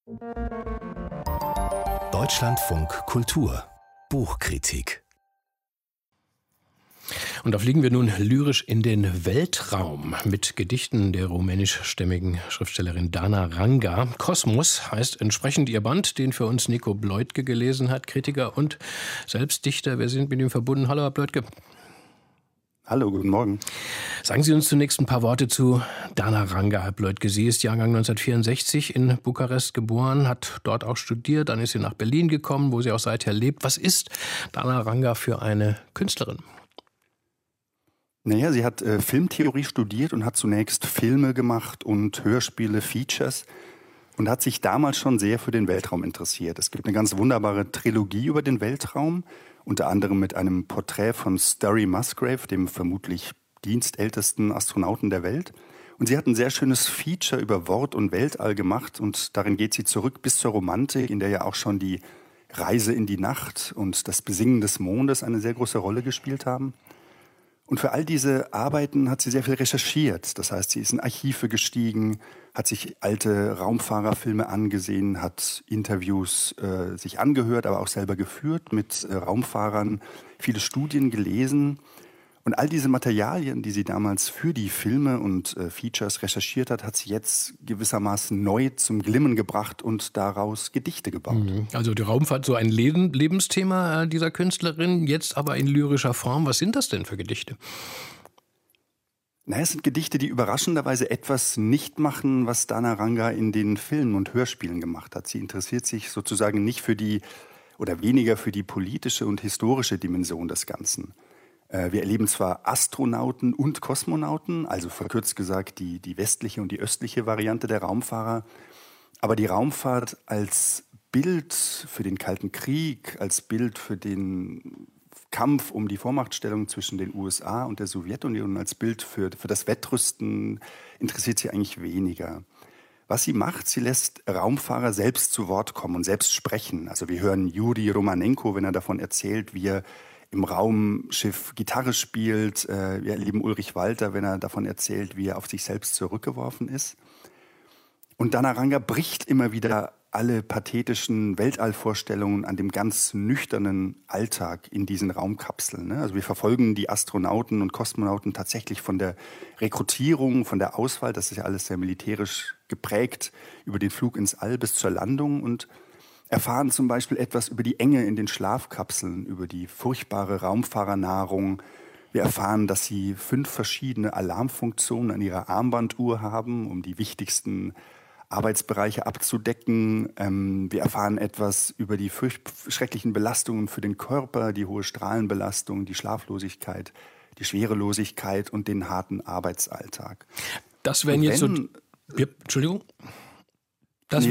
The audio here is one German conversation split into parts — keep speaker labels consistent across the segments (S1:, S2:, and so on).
S1: Deutschlandfunk Kultur Buchkritik.
S2: Und da fliegen wir nun lyrisch in den Weltraum mit Gedichten der rumänischstämmigen Schriftstellerin Dana Ranga. Kosmos heißt entsprechend ihr Band, den für uns Nico Bleutge gelesen hat, Kritiker und selbst Dichter. Wir sind mit ihm verbunden. Hallo, Herr Bleutge.
S3: Hallo, guten Morgen.
S2: Sagen Sie uns zunächst ein paar Worte zu Dana Ranga, Herr Bleutge. Sie ist Jahrgang 1964 in Bukarest geboren, hat dort auch studiert, dann ist sie nach Berlin gekommen, wo sie auch seither lebt. Was ist Dana Ranga für eine Künstlerin?
S3: Naja, sie hat Filmtheorie studiert und hat zunächst Filme gemacht und Hörspiele, Features und hat sich damals schon sehr für den Weltraum interessiert. Es gibt eine ganz wunderbare Trilogie über den Weltraum, unter anderem mit einem Porträt von Story Musgrave, dem vermutlich dienstältesten Astronauten der Welt. Und sie hat ein sehr schönes Feature über Wort und Weltall gemacht und darin geht sie zurück bis zur Romantik, in der ja auch schon die Reise in die Nacht und das Besingen des Mondes eine sehr große Rolle gespielt haben. Und für all diese Arbeiten hat sie sehr viel recherchiert. Das heißt, sie ist in Archive gestiegen, hat sich alte Raumfahrerfilme angesehen, hat Interviews sich angehört, aber auch selber geführt mit Raumfahrern, viele Studien gelesen. Und all diese Materialien, die sie damals für die Filme und Features recherchiert hat, hat sie jetzt gewissermaßen neu zum Glimmen gebracht und daraus Gedichte gebaut.
S2: Also die Raumfahrt, so ein Lebensthema dieser Künstlerin, jetzt aber in lyrischer Form. Was sind das denn für Gedichte?
S3: Naja, es sind Gedichte, die überraschenderweise etwas nicht machen, was Dana Ranga in den Filmen und Hörspielen gemacht hat. Sie interessiert sich sozusagen nicht für die oder weniger für die politische und historische Dimension des Ganzen. Wir erleben zwar Astronauten und Kosmonauten, also verkürzt gesagt die westliche und die östliche Variante der Raumfahrer, aber die Raumfahrt als Bild für den Kalten Krieg, als Bild für den Kampf um die Vormachtstellung zwischen den USA und der Sowjetunion, als Bild für das Wettrüsten interessiert sie eigentlich weniger. Was sie macht, sie lässt Raumfahrer selbst zu Wort kommen und selbst sprechen. Also wir hören Juri Romanenko, wenn er davon erzählt, wie er im Raumschiff Gitarre spielt. Wir erleben Ulrich Walter, wenn er davon erzählt, wie er auf sich selbst zurückgeworfen ist. Und Dana Ranga bricht immer wieder alle pathetischen Weltallvorstellungen an dem ganz nüchternen Alltag in diesen Raumkapseln. Also wir verfolgen die Astronauten und Kosmonauten tatsächlich von der Rekrutierung, von der Auswahl, das ist ja alles sehr militärisch geprägt, über den Flug ins All bis zur Landung und erfahren zum Beispiel etwas über die Enge in den Schlafkapseln, über die furchtbare Raumfahrernahrung. Wir erfahren, dass sie 5 verschiedene Alarmfunktionen an ihrer Armbanduhr haben, um die wichtigsten Arbeitsbereiche abzudecken. Wir erfahren etwas über die schrecklichen Belastungen für den Körper, die hohe Strahlenbelastung, die Schlaflosigkeit, die Schwerelosigkeit und den harten Arbeitsalltag.
S2: Das wären jetzt so... Entschuldigung? Das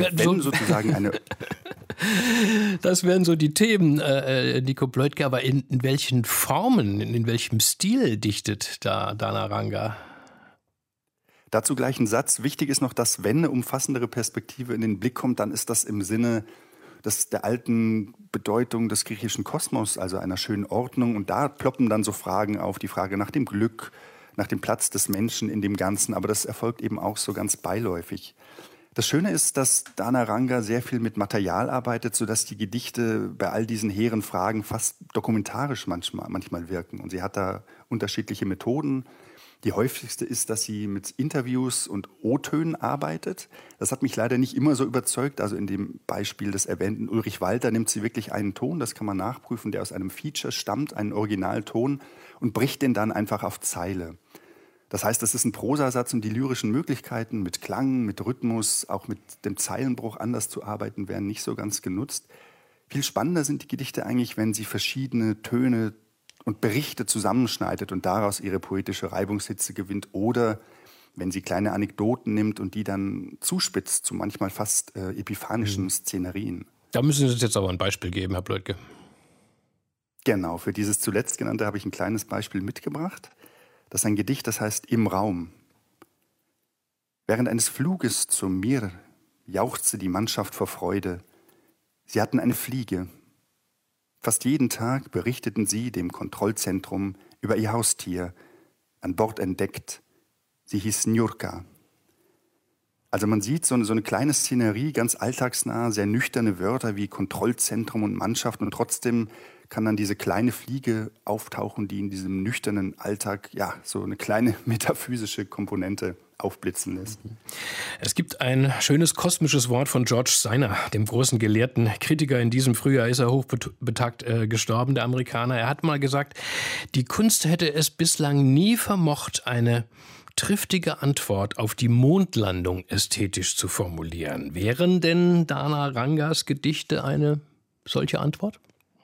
S2: wären so die Themen, Nico Bleutge, aber in welchen Formen, in welchem Stil dichtet da Dana Ranga?
S3: Dazu gleich ein Satz. Wichtig ist noch, dass wenn eine umfassendere Perspektive in den Blick kommt, dann ist das im Sinne der alten Bedeutung des griechischen Kosmos, also einer schönen Ordnung. Und da ploppen dann so Fragen auf, die Frage nach dem Glück, nach dem Platz des Menschen in dem Ganzen. Aber das erfolgt eben auch so ganz beiläufig. Das Schöne ist, dass Dana Ranga sehr viel mit Material arbeitet, sodass die Gedichte bei all diesen hehren Fragen fast dokumentarisch manchmal wirken. Und sie hat da unterschiedliche Methoden. Die häufigste ist, dass sie mit Interviews und O-Tönen arbeitet. Das hat mich leider nicht immer so überzeugt. Also in dem Beispiel des erwähnten Ulrich Walter nimmt sie wirklich einen Ton, das kann man nachprüfen, der aus einem Feature stammt, einen Originalton, und bricht den dann einfach auf Zeile. Das heißt, das ist ein Prosasatz und die lyrischen Möglichkeiten mit Klang, mit Rhythmus, auch mit dem Zeilenbruch anders zu arbeiten, werden nicht so ganz genutzt. Viel spannender sind die Gedichte eigentlich, wenn sie verschiedene Töne und Berichte zusammenschneidet und daraus ihre poetische Reibungshitze gewinnt oder wenn sie kleine Anekdoten nimmt und die dann zuspitzt zu manchmal fast epiphanischen Szenerien.
S2: Da müssen Sie uns jetzt aber ein Beispiel geben, Herr Bleutge.
S3: Genau, für dieses zuletzt genannte habe ich ein kleines Beispiel mitgebracht. Das ist ein Gedicht, das heißt Im Raum. Während eines Fluges zum Mir jauchzte die Mannschaft vor Freude. Sie hatten eine Fliege. Fast jeden Tag berichteten sie dem Kontrollzentrum über ihr Haustier, an Bord entdeckt. Sie hieß Njurka. Also man sieht so eine kleine Szenerie, ganz alltagsnah, sehr nüchterne Wörter wie Kontrollzentrum und Mannschaft und trotzdem kann dann diese kleine Fliege auftauchen, die in diesem nüchternen Alltag so eine kleine metaphysische Komponente aufblitzen lässt.
S2: Es gibt ein schönes kosmisches Wort von George Steiner, dem großen Gelehrten Kritiker. In diesem Frühjahr ist er hochbetagt gestorben, der Amerikaner. Er hat mal gesagt, die Kunst hätte es bislang nie vermocht, eine triftige Antwort auf die Mondlandung ästhetisch zu formulieren. Wären denn Dana Rangas Gedichte eine solche Antwort?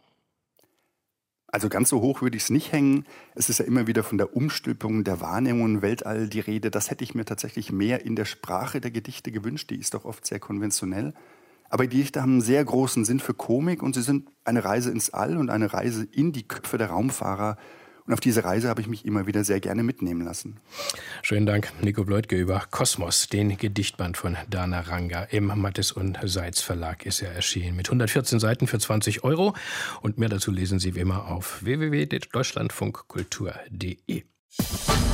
S3: Also ganz so hoch würde ich es nicht hängen. Es ist ja immer wieder von der Umstülpung der Wahrnehmung im Weltall die Rede. Das hätte ich mir tatsächlich mehr in der Sprache der Gedichte gewünscht. Die ist doch oft sehr konventionell. Aber die Gedichte haben einen sehr großen Sinn für Komik und sie sind eine Reise ins All und eine Reise in die Köpfe der Raumfahrer. Und auf diese Reise habe ich mich immer wieder sehr gerne mitnehmen lassen.
S2: Schönen Dank, Nico Bleutke, über Kosmos, den Gedichtband von Dana Ranga. Im Mattes und Seitz Verlag ist er erschienen. Mit 114 Seiten für 20 €. Und mehr dazu lesen Sie wie immer auf www.deutschlandfunkkultur.de.